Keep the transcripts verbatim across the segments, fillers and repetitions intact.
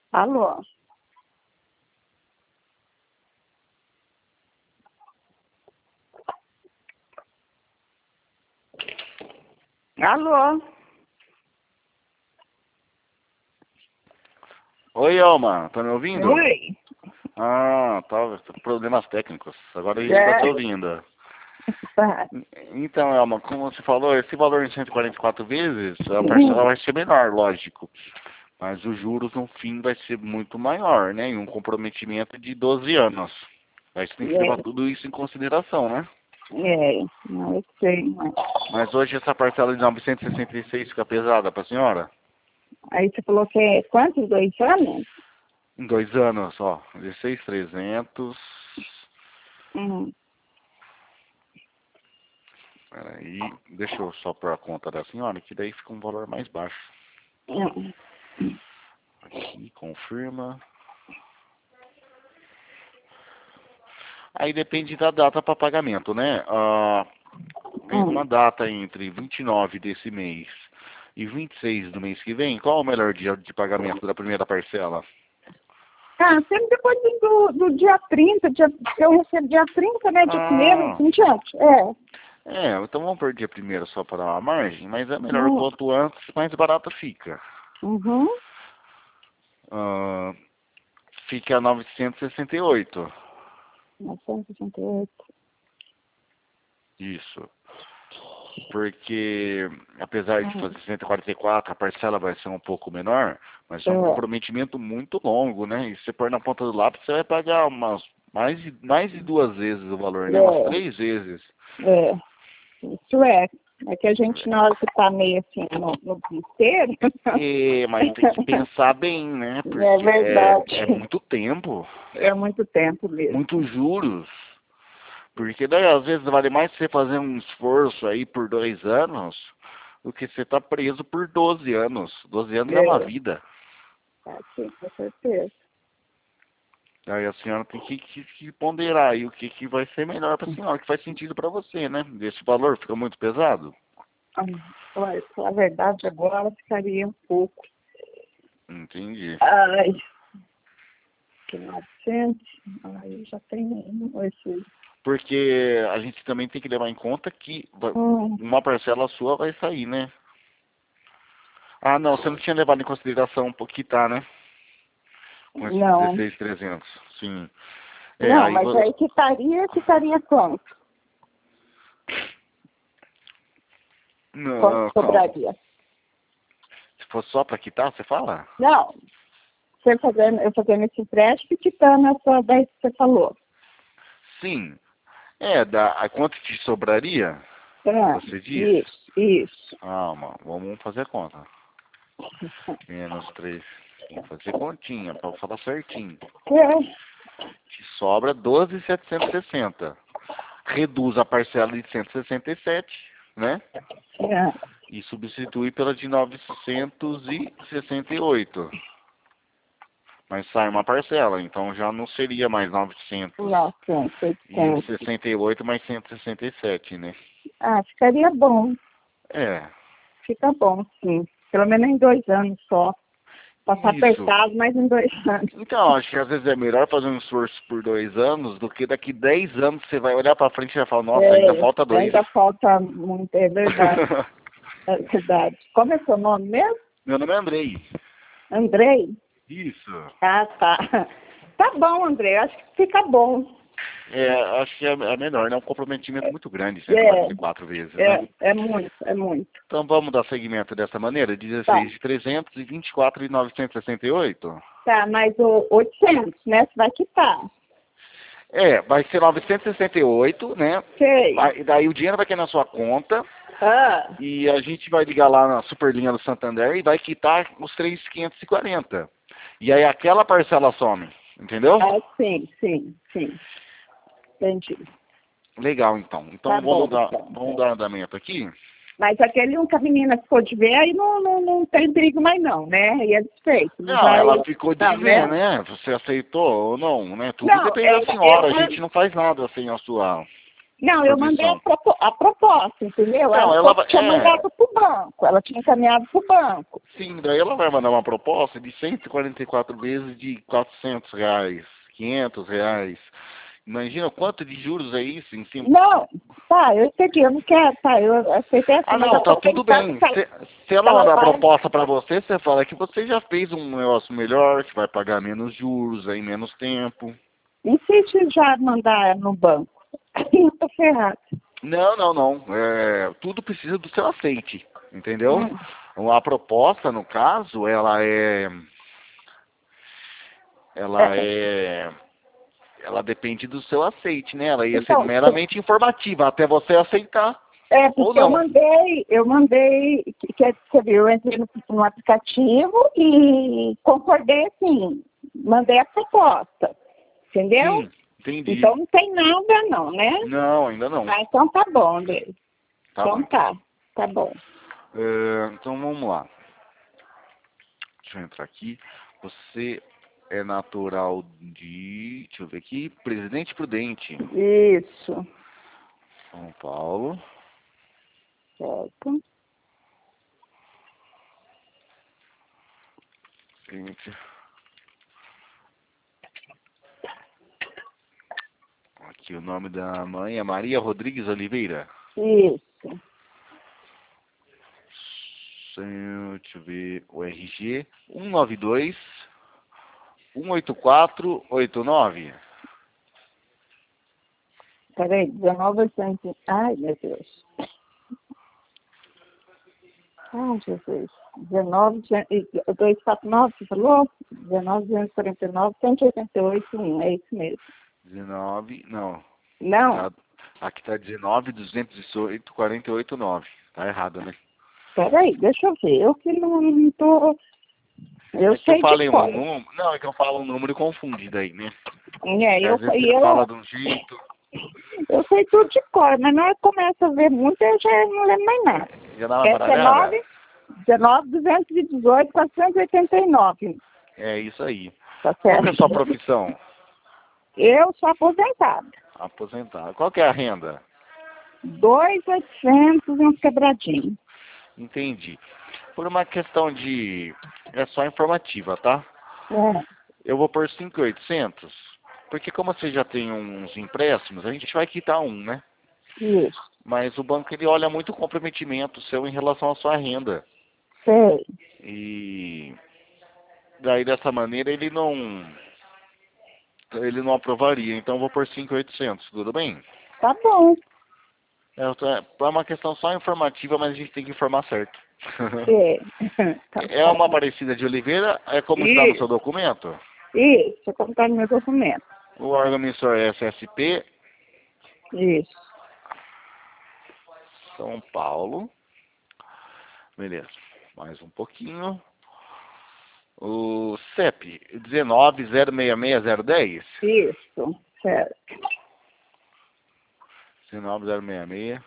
Alô? Alô? Oi, Alma, tá me ouvindo? Oi? Ah, tava com problemas técnicos. Agora eu já É. tô ouvindo. Tá. Então, Alma, como você falou, esse valor em cento e quarenta e quatro vezes, a parcela vai ser menor, lógico. Mas os juros no fim vai ser muito maior, né? E um comprometimento de doze anos. Aí você tem que levar É, tudo isso em consideração, né? é, não, eu sei, mas... Mas hoje essa parcela de novecentos e sessenta e seis fica pesada pra senhora? Aí você falou que é quantos? Dois anos? Em dois anos, ó, dezesseis mil e trezentos. Hum. Peraí, deixa eu só pôr a conta da senhora, que daí fica um valor mais baixo. Hum. Aqui, confirma. Aí depende da data para pagamento, né? Ah, tem Hum. uma data entre vinte e nove desse mês e vinte e seis do mês que vem. Qual é o melhor dia de pagamento da primeira parcela? Ah, sempre depois do, do dia trinta, dia, que eu recebo dia trinta, né? Dia primeiro, Ah, assim diante. É. é, então vamos por dia primeiro só para dar uma margem, mas é melhor Hum. quanto antes, mais barato fica. Uhum. Ah, fica novecentos e sessenta e oito. novecentos e sessenta e oito. Isso. Porque, apesar de Hum. fazer cento e quarenta e quatro, a parcela vai ser um pouco menor, mas é um É. comprometimento muito longo, né? E se você pôr na ponta do lápis, você vai pagar umas, mais, de, mais de duas vezes o valor, né? Umas É. três vezes. É. Isso é. É que a gente, na hora que tá meio assim no, no desespero. E, mas tem que pensar bem, né? É Porque é, verdade. é muito tempo, É muito tempo mesmo. muitos juros. Porque daí, às vezes, vale mais você fazer um esforço aí por dois anos do que você estar preso por doze anos. doze anos é uma É. vida. Ah, sim, com certeza. Aí a senhora tem que, que, que ponderar aí o que, que vai ser melhor para a senhora, o que faz sentido para você, né? Esse valor fica muito pesado? Hum, Olha, a verdade agora ficaria um pouco. Entendi. Ai, que novecentos. Ai, eu já tenho esse. Porque a gente também tem que levar em conta que va- Hum, uma parcela sua vai sair, né? Ah, não, você não tinha levado em consideração um pouquinho, tá, né? Com esses não. dezesseis mil e trezentos. Sim. É, Não, aí... mas vo- aí quitaria, quitaria quanto? Quanto Não, calma. sobraria? Se for só para quitar, você fala? Não, você fazendo, eu fazendo esse empréstimo e quitando essa daí que você falou. Sim. É, dá, a quanto te sobraria? Tá, Você diz? isso, isso. Calma, vamos fazer a conta. Menos três. Vamos fazer continha, para falar certinho. É, Te sobra doze mil setecentos e sessenta. Reduz a parcela de cento e sessenta e sete, né? é. E substitui pela de novecentos e sessenta e oito. Mas sai uma parcela, então já não seria mais novecentos novecentos, e oitocentos. sessenta e oito mais cento e sessenta e sete, né? Ah, ficaria bom. É, Fica bom, sim. Pelo menos em dois anos só. Passar isso. apertado, mas em dois anos. Então, acho que às vezes é melhor fazer um esforço por dois anos do que daqui dez anos você vai olhar pra frente e vai falar, nossa, ainda É, falta dois. ainda falta muito, é verdade. É verdade. Como é seu nome mesmo? Meu nome é Andrei. Andrei? Isso. Ah, tá. Tá bom, Andrei. Acho que fica bom. É, acho que é, é melhor, né? É um comprometimento muito grande, cento e É, quarenta e quatro vezes, né? é, é muito, é muito. Então vamos dar seguimento dessa maneira, Tá, dezesseis de trezentos e vinte e quatro de novecentos e sessenta e oito. tá, mas o oitocentos, né? Você vai quitar. É, vai ser novecentos e sessenta e oito, né? Sei. Vai- daí o dinheiro vai cair na sua conta Ah, e a gente vai ligar lá na Superlinha do Santander e vai quitar os três mil quinhentos e quarenta. E aí aquela parcela some, entendeu? ah, sim, sim, sim. Entendi. Legal, então. Tá Então bom, vamos dar, então. vamos dar andamento aqui. Mas aquele um que a menina ficou de ver, aí não, não, não tem perigo mais não, né? Aí é desfeito, não Não, vai... ela ficou de Não, ver, né? né? Você aceitou ou não, né? Tudo Não, depende é, da senhora. A é, gente não faz nada sem a sua. Não, eu mandei a, propo a proposta, entendeu? Não, ela ela só tinha é... mandado para o banco, ela tinha encaminhado para o banco. Sim, daí ela vai mandar uma proposta de cento e quarenta e quatro vezes de quatrocentos reais, quinhentos reais. Imagina quanto de juros é isso em cima. Não, tá, eu entendi, eu não quero, tá, eu aceitei assim, Ah, mas não, eu tá tô tudo pensando bem. que ela, Se, se ela ela mandar a vai. proposta pra você, você fala que você já fez um negócio melhor, que vai pagar menos juros, aí menos tempo. E se já mandar no banco? Eu tô ferrado. Não, não, não. É, tudo precisa do seu aceite, entendeu? Hum. A proposta, no caso, ela é... Ela É, é... Ela depende do seu aceite, né? Ela ia ser então, meramente informativa, até você aceitar é ou porque eu não. mandei, eu mandei, que, que, você viu, eu entrei no, no aplicativo e concordei assim, mandei a proposta, entendeu? Sim, entendi. Então não tem nada não, né? Não, ainda não. Ah, então tá bom, Deus. Tá bom, Então então. tá, tá bom. É, então vamos lá. Deixa eu entrar aqui. Você é natural de... Deixa eu ver aqui. Presidente Prudente. Isso, São Paulo. certo. Gente. Aqui o nome da mãe é Maria Rodrigues Oliveira. Isso, Sem- Deixa eu ver. O R G. um nove dois, um oito quatro oito nove. peraí, dezenove, oitocentos. Ai, meu Deus. Ai, Jesus. dezenove, duzentos e quarenta e nove, você falou? dezenove, duzentos e quarenta e nove, cento e oitenta e oito, um, é isso mesmo. dezenove. Não. Não, Tá, aqui tá dezenove, duzentos e oito, quarenta e oito, nove. Tá errado, né? peraí, deixa eu ver. Eu que não, não tô. Eu É que eu sei de falei um cor. número. Não, é que eu falo um número e confunde daí, né? É, Que eu, às vezes e você eu, fala de um jeito. eu sei tudo de cor, mas na hora que começa a ver muito, eu já não lembro mais nada. Já dá uma É baralhada? dezenove, dezenove, duzentos e dezoito, quatrocentos e oitenta e nove. É isso aí. Tá Qual que é a certo? sua profissão? Eu sou aposentada. Aposentado. Qual que é a renda? dois mil e oitocentos e uns quebradinhos. Entendi. Por uma questão de... É só informativa, tá? É, Eu vou pôr cinco mil e oitocentos. Porque como você já tem uns empréstimos, a gente vai quitar um, né? isso. Mas o banco ele olha muito o comprometimento seu em relação à sua renda. Sei. E daí dessa maneira ele não ele não aprovaria. Então eu vou por cinco mil e oitocentos, tudo bem? Tá bom. É é uma questão só informativa, mas a gente tem que informar certo. É. Tá É uma bom. Aparecida de Oliveira, é como está no Isso. seu documento? Isso. Como tá no meu documento. O órgão emissor é S S P, Isso. São Paulo. Beleza. Mais um pouquinho. O C E P, dezenove zero seis seis zero dez. Isso. Certo. dezenove zero seis seis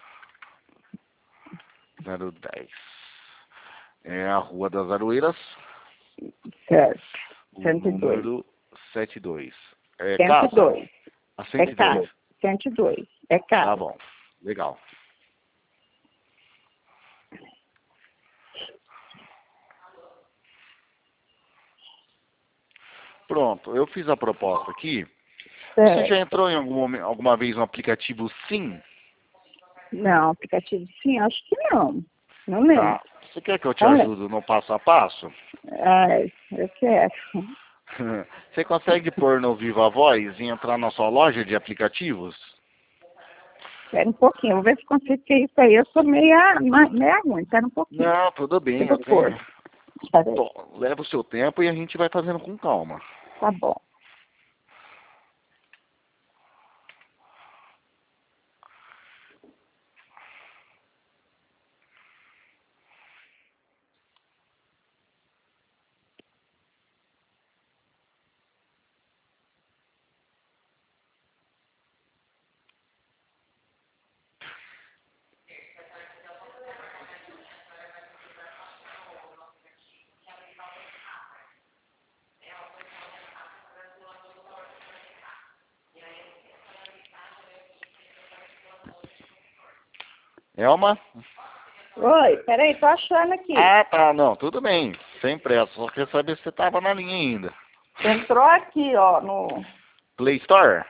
zero dez. É a Rua das Aroeiras, Certo. o cento e dois. número setenta e dois. É cento e casa? dois. A É cento e dois. caro. cento e dois. É Tá caro. bom. Legal. Pronto, eu fiz a proposta aqui. Você já Certo. entrou em algum, momen- alguma vez no aplicativo Sim? Não, aplicativo sim, acho que não. Não lembro. Tá. Você quer que eu te Não lembro. ajude no passo a passo? Ai, eu quero. Você consegue pôr no Viva Voz e entrar na sua loja de aplicativos? Espera um pouquinho, vou ver se consigo, porque isso aí eu sou meia, meia ruim. Espera um pouquinho. Não, tudo bem, Tudo eu por. tenho. Espera aí. Bom, leva o seu tempo e a gente vai fazendo com calma. Tá bom. Elma? Oi, peraí, tô achando aqui. Ah, tá, não, tudo bem. Sem pressa, só queria saber se você tava na linha ainda. Entrou aqui, ó, no, Play Store?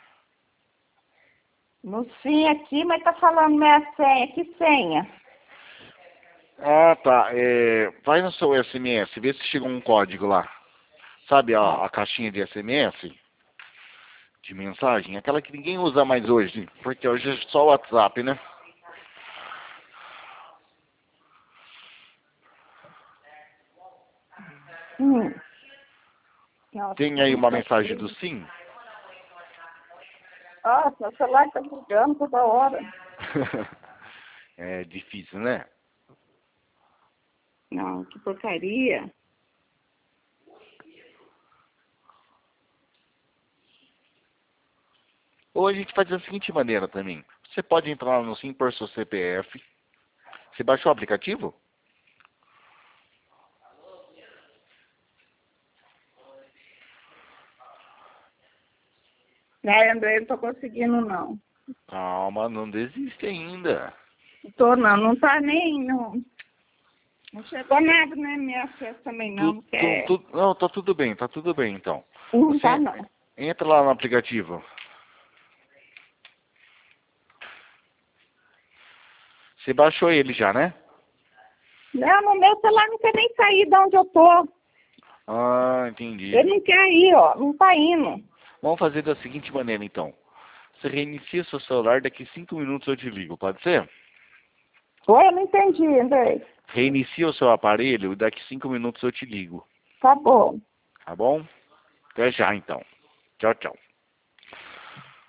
no sim aqui, mas tá falando minha senha. Que senha? Ah, tá. É, vai no seu S M S, vê se chegou um código lá. Sabe a, a caixinha de S M S? De mensagem? Aquela que ninguém usa mais hoje, porque hoje é só o WhatsApp, né? Hum. Nossa, Tem aí uma tá mensagem aqui. do Sim? Nossa, meu celular tá bugando toda hora. É difícil, né? Não, que porcaria. Ou a gente faz da seguinte maneira também. Você pode entrar no Sim por seu C P F. Você baixou o aplicativo? Ai, André, não tô conseguindo, não. Calma, não desiste ainda. Tô não, não tá nem, não, não chegou nada, né, minha acesso também Tu, não, tu, quer. tu, não, tá tudo bem, tá tudo bem então. Não tá Você não. entra lá no aplicativo. Você baixou ele já, né? Não, no meu celular não quer nem sair de onde eu tô. Ah, entendi. Ele não quer ir, ó, não tá indo. Vamos fazer da seguinte maneira então. Você reinicia seu celular, daqui cinco minutos eu te ligo, pode ser? Oi, eu não entendi, André. Reinicia o seu aparelho e daqui cinco minutos eu te ligo. Tá bom. Tá bom? Até já então. Tchau, tchau.